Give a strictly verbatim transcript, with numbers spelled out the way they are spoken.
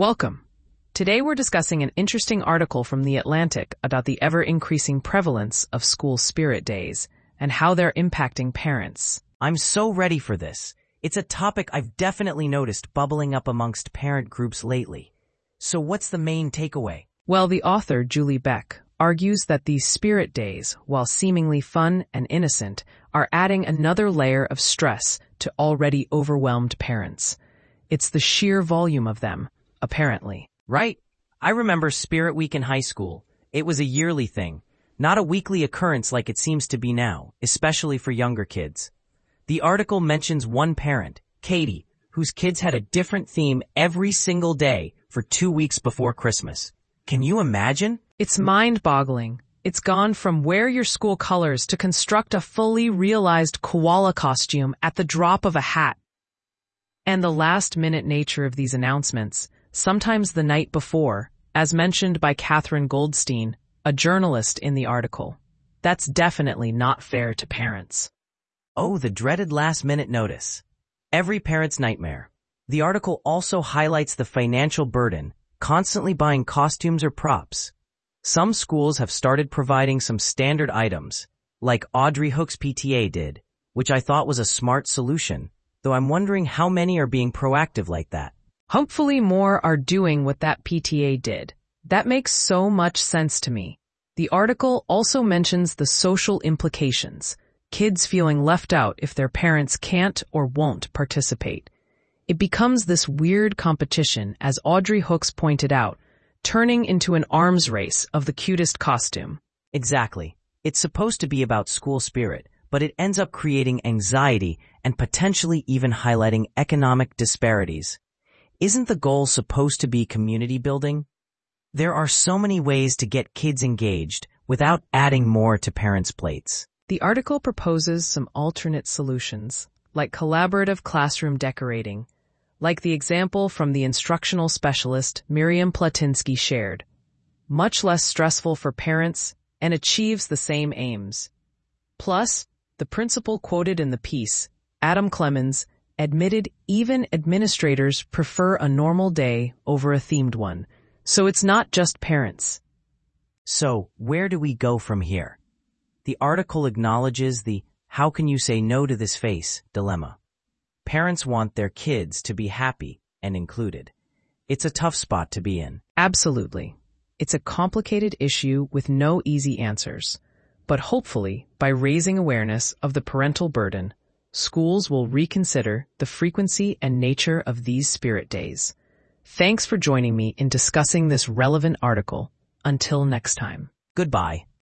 Welcome. Today we're discussing an interesting article from The Atlantic about the ever-increasing prevalence of school spirit days and how they're impacting parents. I'm so ready for this. It's a topic I've definitely noticed bubbling up amongst parent groups lately. So what's the main takeaway? Well, the author, Julie Beck, argues that these spirit days, while seemingly fun and innocent, are adding another layer of stress to already overwhelmed parents. It's the sheer volume of them, apparently. Right. I remember Spirit Week in high school. It was a yearly thing, not a weekly occurrence like it seems to be now, especially for younger kids. The article mentions one parent, Katie, whose kids had a different theme every single day for two weeks before Christmas. Can you imagine? It's mind-boggling. It's gone from wear your school colors to construct a fully realized koala costume at the drop of a hat. And the last-minute nature of these announcements, sometimes the night before, as mentioned by Catherine Goldstein, a journalist in the article. That's definitely not fair to parents. Oh, the dreaded last-minute notice. Every parent's nightmare. The article also highlights the financial burden, constantly buying costumes or props. Some schools have started providing some standard items, like Audrey Hook's P T A did, which I thought was a smart solution, though I'm wondering how many are being proactive like that. Hopefully more are doing what that P T A did. That makes so much sense to me. The article also mentions the social implications, kids feeling left out if their parents can't or won't participate. It becomes this weird competition, as Audrey Hooks pointed out, turning into an arms race of the cutest costume. Exactly. It's supposed to be about school spirit, but it ends up creating anxiety and potentially even highlighting economic disparities. Isn't the goal supposed to be community building? There are so many ways to get kids engaged without adding more to parents' plates. The article proposes some alternate solutions, like collaborative classroom decorating, like the example from the instructional specialist Miriam Platinsky shared. Much less stressful for parents and achieves the same aims. Plus, the principal quoted in the piece, Adam Clemens, admitted even administrators prefer a normal day over a themed one, so it's not just parents. So, where do we go from here? The article acknowledges the "how can you say no to this face" dilemma. Parents want their kids to be happy and included. It's a tough spot to be in. Absolutely. It's a complicated issue with no easy answers. But hopefully, by raising awareness of the parental burden, schools will reconsider the frequency and nature of these spirit days. Thanks for joining me in discussing this relevant article. Until next time. Goodbye.